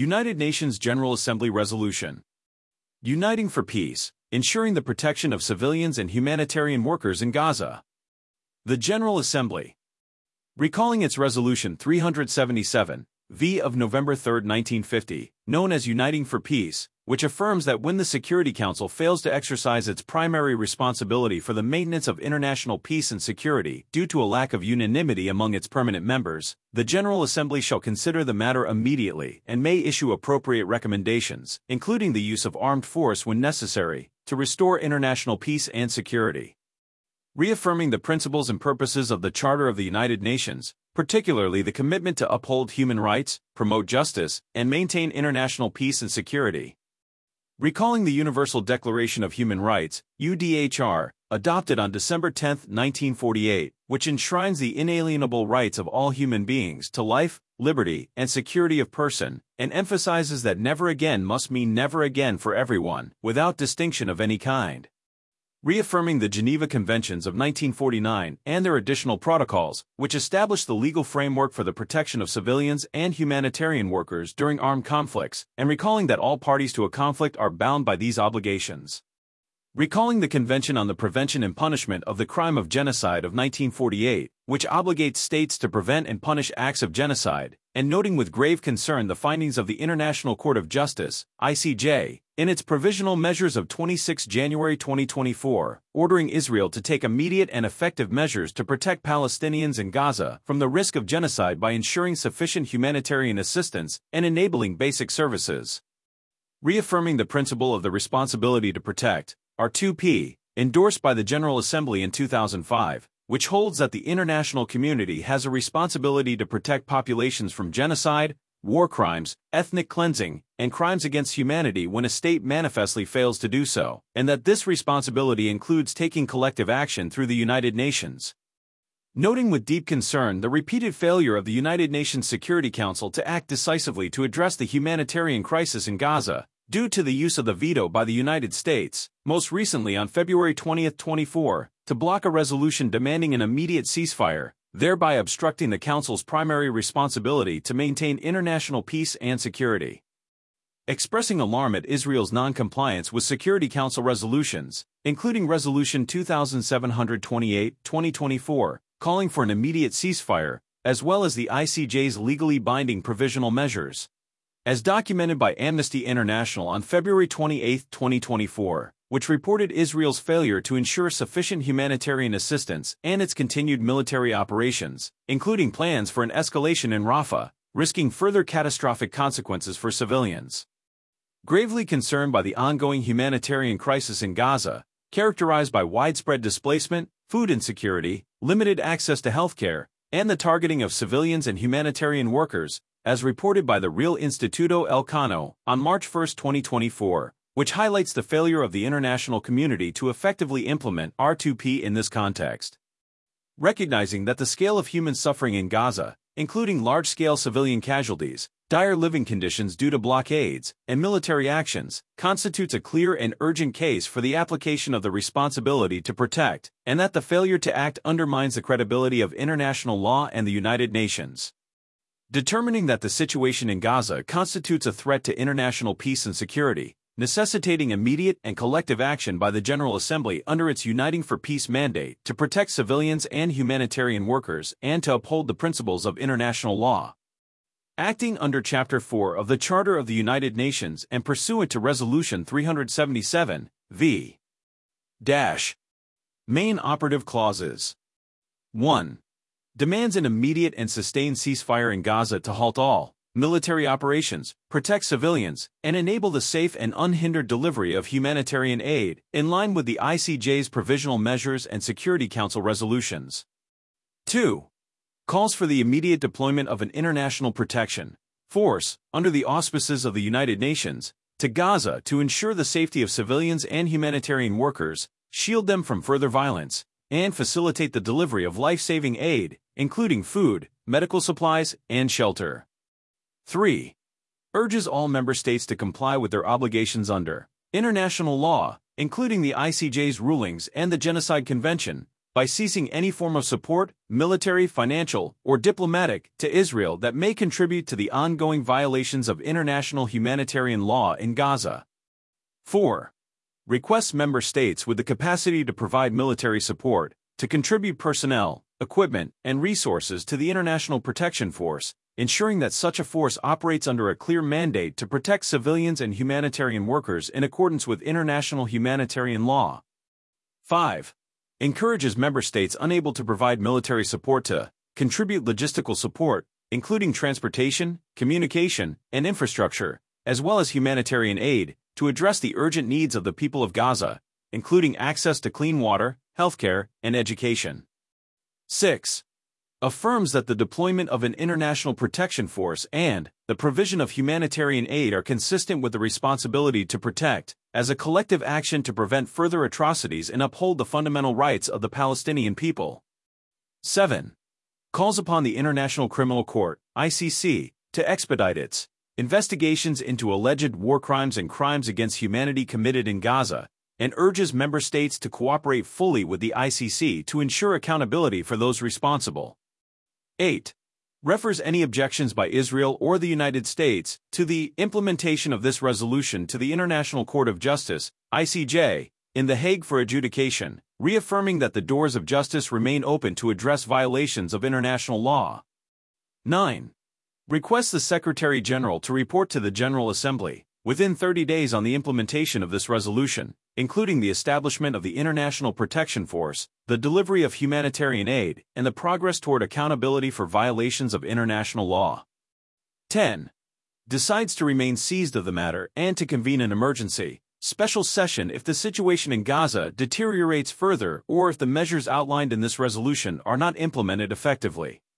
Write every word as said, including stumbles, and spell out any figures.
United Nations General Assembly Resolution. Uniting for Peace, ensuring the protection of civilians and humanitarian workers in Gaza. The General Assembly, recalling its Resolution three hundred seventy-seven, V of November third, nineteen fifty, known as Uniting for Peace, which affirms that when the Security Council fails to exercise its primary responsibility for the maintenance of international peace and security due to a lack of unanimity among its permanent members, the General Assembly shall consider the matter immediately and may issue appropriate recommendations, including the use of armed force when necessary, to restore international peace and security. Reaffirming the principles and purposes of the Charter of the United Nations, particularly the commitment to uphold human rights, promote justice, and maintain international peace and security. Recalling the Universal Declaration of Human Rights, U D H R, adopted on December tenth, nineteen forty-eight, which enshrines the inalienable rights of all human beings to life, liberty, and security of person, and emphasizes that never again must mean never again for everyone, without distinction of any kind. Reaffirming the Geneva Conventions of nineteen forty-nine and their additional protocols, which established the legal framework for the protection of civilians and humanitarian workers during armed conflicts, and recalling that all parties to a conflict are bound by these obligations. Recalling the Convention on the Prevention and Punishment of the Crime of Genocide of nineteen forty-eight, which obligates states to prevent and punish acts of genocide, and noting with grave concern the findings of the International Court of Justice, I C J, in its Provisional Measures of the twenty-sixth of January twenty twenty-four, ordering Israel to take immediate and effective measures to protect Palestinians in Gaza from the risk of genocide by ensuring sufficient humanitarian assistance and enabling basic services. Reaffirming the principle of the responsibility to protect, R two P, endorsed by the General Assembly in two thousand five, which holds that the international community has a responsibility to protect populations from genocide, war crimes, ethnic cleansing, and crimes against humanity when a state manifestly fails to do so, and that this responsibility includes taking collective action through the United Nations. Noting with deep concern the repeated failure of the United Nations Security Council to act decisively to address the humanitarian crisis in Gaza, due to the use of the veto by the United States, most recently on February twentieth, twenty-four, to block a resolution demanding an immediate ceasefire, thereby obstructing the Council's primary responsibility to maintain international peace and security. Expressing alarm at Israel's non-compliance with Security Council resolutions, including Resolution two thousand seven hundred twenty-eight, twenty twenty-four, calling for an immediate ceasefire, as well as the I C J's legally binding provisional measures. As documented by Amnesty International on February twenty-eighth, twenty twenty-four, which reported Israel's failure to ensure sufficient humanitarian assistance and its continued military operations, including plans for an escalation in Rafah, risking further catastrophic consequences for civilians. Gravely concerned by the ongoing humanitarian crisis in Gaza, characterized by widespread displacement, food insecurity, limited access to healthcare, and the targeting of civilians and humanitarian workers, as reported by the Real Instituto Elcano on March first, twenty twenty-four, which highlights the failure of the international community to effectively implement R two P in this context. Recognizing that the scale of human suffering in Gaza, including large-scale civilian casualties, dire living conditions due to blockades, and military actions, constitutes a clear and urgent case for the application of the responsibility to protect, and that the failure to act undermines the credibility of international law and the United Nations. Determining that the situation in Gaza constitutes a threat to international peace and security, necessitating immediate and collective action by the General Assembly under its Uniting for Peace mandate to protect civilians and humanitarian workers and to uphold the principles of international law. Acting under Chapter four of the Charter of the United Nations and pursuant to Resolution three hundred seventy-seven, v. Dash. Main operative clauses. one. Demands an immediate and sustained ceasefire in Gaza to halt all military operations, protect civilians, and enable the safe and unhindered delivery of humanitarian aid, in line with the I C J's provisional measures and Security Council resolutions. two. Calls for the immediate deployment of an international protection force, under the auspices of the United Nations, to Gaza to ensure the safety of civilians and humanitarian workers, shield them from further violence, and facilitate the delivery of life-saving aid, including food, medical supplies, and shelter. three. Urges all member states to comply with their obligations under international law, including the I C J's rulings and the Genocide Convention, by ceasing any form of support, military, financial, or diplomatic, to Israel that may contribute to the ongoing violations of international humanitarian law in Gaza. four. Requests member states with the capacity to provide military support to contribute personnel, equipment, and resources to the International Protection Force, ensuring that such a force operates under a clear mandate to protect civilians and humanitarian workers in accordance with international humanitarian law. five. Encourages member states unable to provide military support to contribute logistical support, including transportation, communication, and infrastructure, as well as humanitarian aid, to address the urgent needs of the people of Gaza, including access to clean water, healthcare, and education. six. Affirms that the deployment of an international protection force and the provision of humanitarian aid are consistent with the responsibility to protect, as a collective action to prevent further atrocities and uphold the fundamental rights of the Palestinian people. seven. Calls upon the International Criminal Court, I C C, to expedite its investigations into alleged war crimes and crimes against humanity committed in Gaza, and urges member states to cooperate fully with the I C C to ensure accountability for those responsible. eight. Refers any objections by Israel or the United States to the implementation of this resolution to the International Court of Justice, I C J, in The Hague for adjudication, reaffirming that the doors of justice remain open to address violations of international law. nine. Requests the Secretary General to report to the General Assembly within thirty days on the implementation of this resolution, including the establishment of the International Protection Force, the delivery of humanitarian aid, and the progress toward accountability for violations of international law. ten. Decides to remain seized of the matter and to convene an emergency special session if the situation in Gaza deteriorates further or if the measures outlined in this resolution are not implemented effectively.